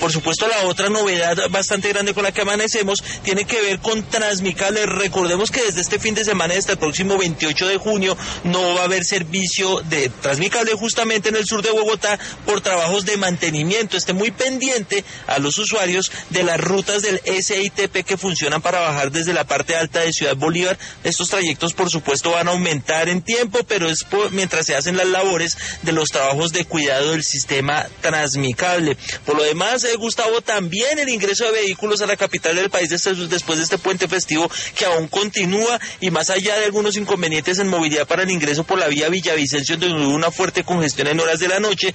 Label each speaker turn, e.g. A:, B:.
A: por supuesto, la otra novedad bastante grande con la que amanecemos tiene que ver con Transmicable. Recordemos que desde este fin de semana, hasta el próximo 28 de junio, no va a haber servicio de Transmicable justamente en el sur de Bogotá por trabajos de mantenimiento. Esté muy pendiente a los usuarios de las rutas del SITP que funcionan para bajar desde la parte alta de Ciudad Bolívar. Estos trayectos, por supuesto, van a aumentar en tiempo, pero es mientras se hacen las labores de los trabajos de cuidado del sistema Transmicable. Por lo demás, Gustavo, también el ingreso de vehículos a la capital del país después de este puente festivo que aún continúa, y más allá de algunos inconvenientes en movilidad para el ingreso por la vía Villavicencio, donde hubo una fuerte congestión en horas de la noche,